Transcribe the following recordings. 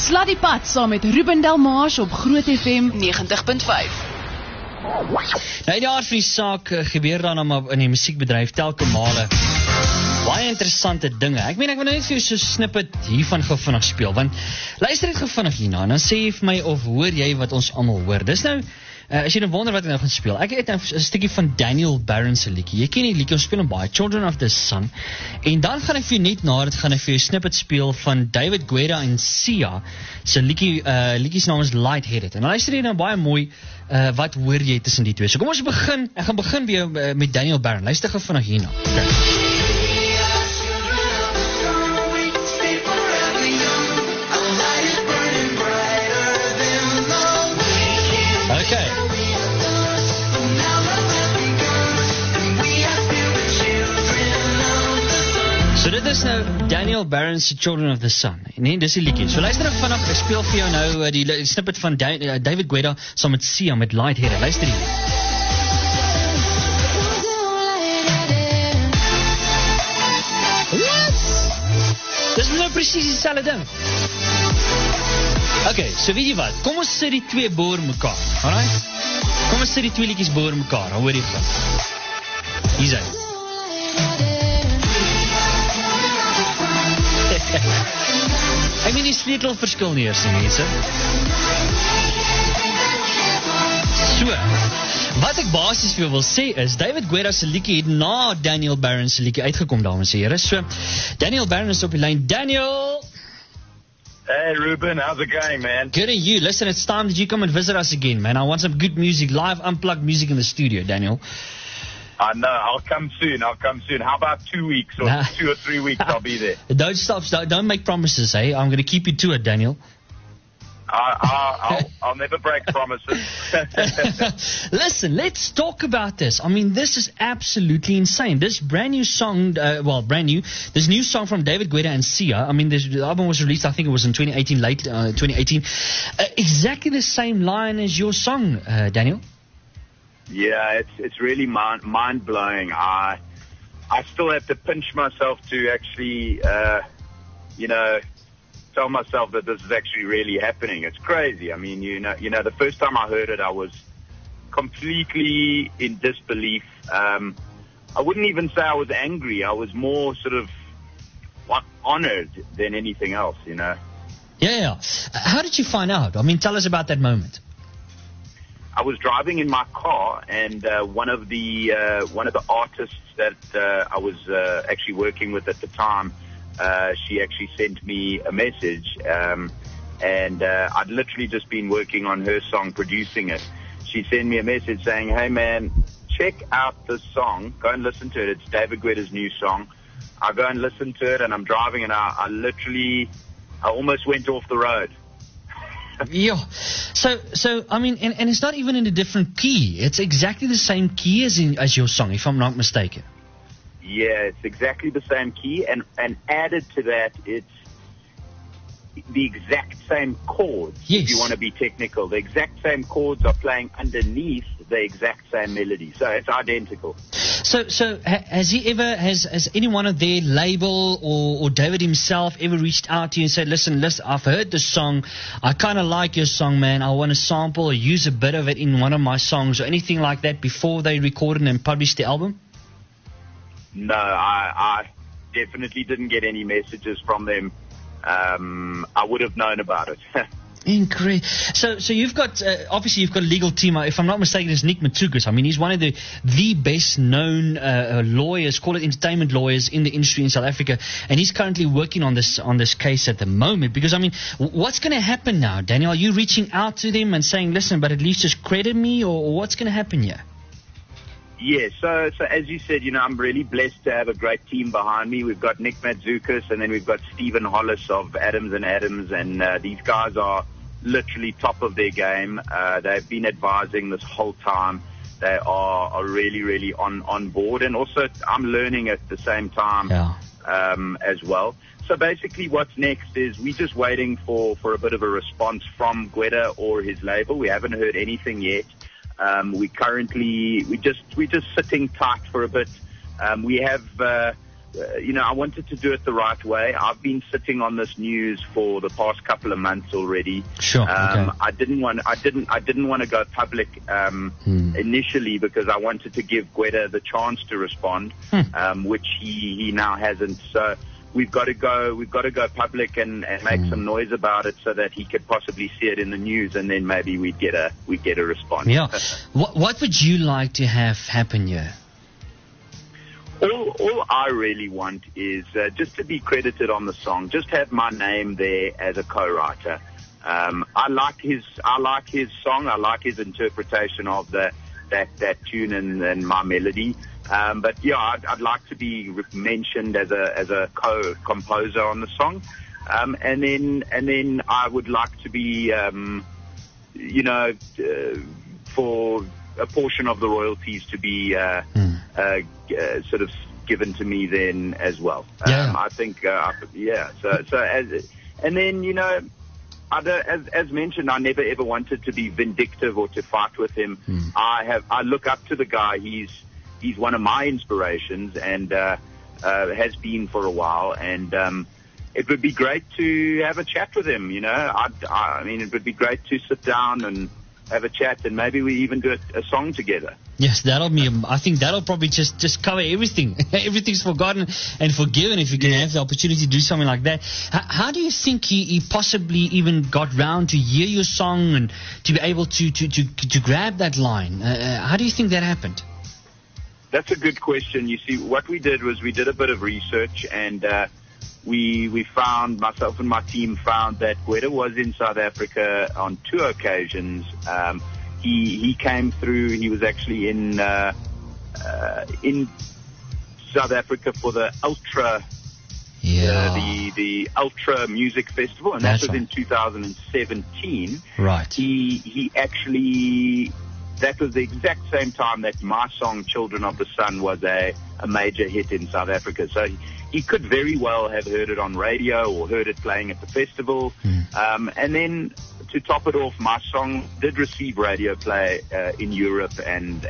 Slat die pad saam met Ruben Delmars op Groot FM 90.5. Nou, die aard van die saak gebeur dan maar in die musiekbedryf telke male baie interessante dinge. Ek wil net vir jou so snippet hiervan gou vinnig speel, want luister dit gou vinnig hierna, en dan sê jy vir my of hoor jy wat ons almal hoor. Dis nou, as jy nou wonder wat ek nou gaan speel, ek het nou 'n stukkie van Daniel Barron se liedjie. Jy ken die liedjie, ons speel hom baie, Children of the Sun. En dan gaan ek vir jou net na dit gaan ek vir jou snippet speel van David Guetta en Sia se liedjie se naam is Lightheaded. En dan luister jy nou baie mooi wat hoor jy tussen die twee. So kom ons begin. Ek gaan begin weer met Daniel Barron. Luister gou vinnig hierna. Okay. Okay. So dit is nou Daniel Barron's Children of the Sun. Nee, dis die liedjie. So luister ek vanaf, ek speel vir jou nou die snippet van David Guetta saam met Sia met Lightheaded. Luister hier. Dis nou presies dieselfde ding. Okay, so weet jy wat? Kom ons sit die twee boor mekaar. Alright? Kom ons sit die twee liedjies boor mekaar. Hoor jy van? Hier is hy. Ek weet nie sleutel verskil nie eers, mense. So, wat ek basies vir jou wil sê is, David Guetta se liedjie het na Daniel Barron se liedjie uitgekom, dames en here. So, Daniel Barron is op die lyn. Daniel! Hey Ruben, how's it going, man? Good and you. Listen, it's time that you come and visit us again, man. I want some good music, live, unplugged music in the studio, Daniel. I know, I'll come soon. How about 2 weeks or 2 or 3 weeks? I'll be there. Don't stop, don't make promises, hey? I'm going to keep you to it, Daniel. I'll never break promises. Listen, let's talk about this. I mean, this is absolutely insane. This brand new song, this new song from David Guetta and Sia. I mean, the album was released, I think it was in 2018, late 2018. Exactly the same line as your song, Daniel. Yeah, it's really mind blowing. I still have to pinch myself to actually, tell myself that this is actually really happening. It's crazy. I mean, you know, the first time I heard it, I was completely in disbelief. I wouldn't even say I was angry. I was more sort of honored than anything else, you know. Yeah. How did you find out? I mean, tell us about that moment. I was driving in my car, and one of the artists that I was actually working with at the time, she actually sent me a message, and I'd literally just been working on her song, producing it. She sent me a message saying, "Hey man, check out this song. Go and listen to it. It's David Guetta's new song." I go and listen to it, and I'm driving, and I almost went off the road. Yeah. So I mean, and it's not even in a different key. It's exactly the same key as your song, if I'm not mistaken. Yeah, it's exactly the same key, and added to that, it's the exact same chords. Yes. If you want to be technical, the exact same chords are playing underneath the exact same melody, so it's identical. So has anyone of their label or David himself ever reached out to you and said, listen, I've heard this song, I kind of like your song, man, I want to sample or use a bit of it in one of my songs or anything like that before they recorded and published the album? No, I definitely didn't get any messages from them. I would have known about it. Incredible. So you've got, obviously you've got a legal team. If I'm not mistaken, it's Nick Matukas. I mean, he's one of the best known lawyers, call it entertainment lawyers in the industry in South Africa. And he's currently working on this case at the moment. Because, I mean, what's going to happen now, Daniel? Are you reaching out to them and saying, listen, but at least just credit me, or what's going to happen here? Yeah, so as you said, you know, I'm really blessed to have a great team behind me. We've got Nick Matukas, and then we've got Stephen Hollis of Adams and Adams, and these guys are literally top of their game. They've been advising this whole time. They are really, really on board, and also I'm learning at the same time as well. So basically what's next is we're just waiting for a bit of a response from Guetta or his label. We haven't heard anything yet. We're just sitting tight for a bit. We have I wanted to do it the right way. I've been sitting on this news for the past couple of months already. Sure. Okay. I didn't want to go public initially because I wanted to give Gweda the chance to respond, which he now hasn't. So we've got to go public and make some noise about it so that he could possibly see it in the news, and then maybe we'd get a response. Yeah. What would you like to have happen here? All I really want is just to be credited on the song, just have my name there as a co-writer. I like his song, I like his interpretation of that tune and my melody. But yeah, I'd like to be mentioned as a co-composer on the song, and then I would like to be, for a portion of the royalties to be sort of given to me then as well. I think, and then as mentioned, I never ever wanted to be vindictive or to fight with him. I look up to the guy. He's one of my inspirations and has been for a while. And it would be great to have a chat with him. I mean, it would be great to sit down and have a chat, and maybe we even do a song together. Yes, I think that'll probably just cover everything. Everything's forgotten and forgiven if you can have the opportunity to do something like that. How do you think he possibly even got round to hear your song and to be able to grab that line? How do you think that happened? That's a good question. You see, what we did was we did a bit of research, and we found, myself and my team found that Gweda was in South Africa on 2 occasions. He came through. He was actually in South Africa for the Ultra, the Ultra Music Festival, and that was in 2017. Right. He actually. That was the exact same time that my song "Children of the Sun" was a major hit in South Africa. So he could very well have heard it on radio or heard it playing at the festival. And then to top it off, my song did receive radio play in Europe and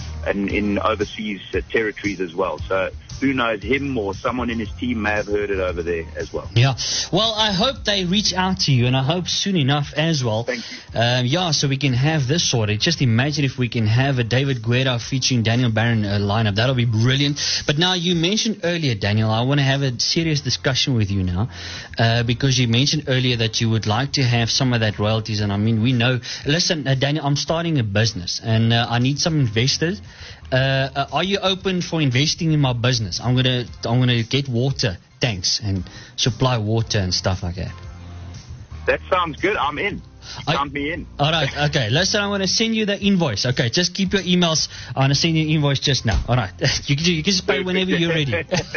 in overseas territories as well. So who knows, him or someone in his team may have heard it over there as well. Yeah. Well, I hope they reach out to you, and I hope soon enough as well. Thank you. So we can have this sorted. Just imagine if we can have a David Gweda featuring Daniel Barron lineup. That'll be brilliant. But now, you mentioned earlier, Daniel, I want to have a serious discussion with you now, because you mentioned earlier that you would like to have some of that royalties. And I mean, we know. Listen, Daniel, I'm starting a business, and I need some investors. Are you open for investing in my business? I'm gonna get water tanks and supply water and stuff like that. That sounds good. I'm in. Count me in. All right. Okay. Listen, I'm going to send you the invoice. Okay. Just keep your emails. I'm going to send you an invoice just now. All right. You can just pay whenever you're ready.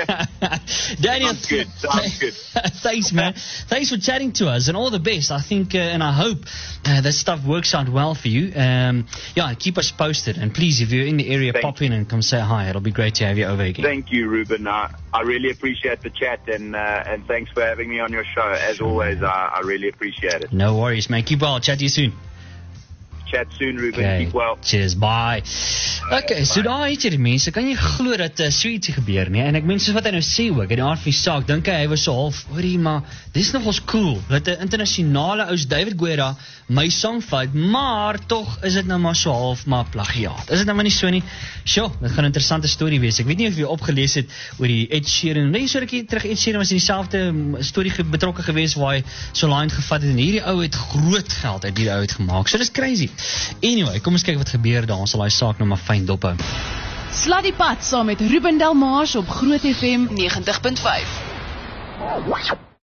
Daniel. Sounds good. Thanks, man. Thanks for chatting to us, and all the best. I think, and I hope that stuff works out well for you. Keep us posted. And please, if you're in the area, pop in and come say hi. It'll be great to have you over again. Thank you, Ruben. I really appreciate the chat, and thanks for having me on your show. As always, I really appreciate it. No worries, man. Keep well. Chat to you soon. Chat soon, Ruben. Okay. Keep well. Cheers. Bye. Okay, so daar het jy die mense. Kan jy glo dat so ietsie gebeur nie? En ek meen soos wat hy nou sê ook, in die aard van die saak, dink hy was so half, hoorie, maar dis nogals cool dat 'n internasionale ou David Gweda my song vat, maar tog is dit nou maar so half maar plagiaat. Is dit nou maar nie so nie? Sjoe, dit gaan 'n interessante storie wees. Ek weet nie of jy opgelees het oor die Ed Sheeran. Nee, so rukkie terug Ed Sheeran was in dieselfde storie betrokke gewees waar hy Solange gevat het en hierdie ou het groot geld uit hierdie ou uitgemaak. So dis crazy. Anyway, kom ons kyk wat gebeur daar. Ons sal daai saak nou maar fyn dop hou. Slat die pad saam met Ruben Delmars op Groot FM 90.5.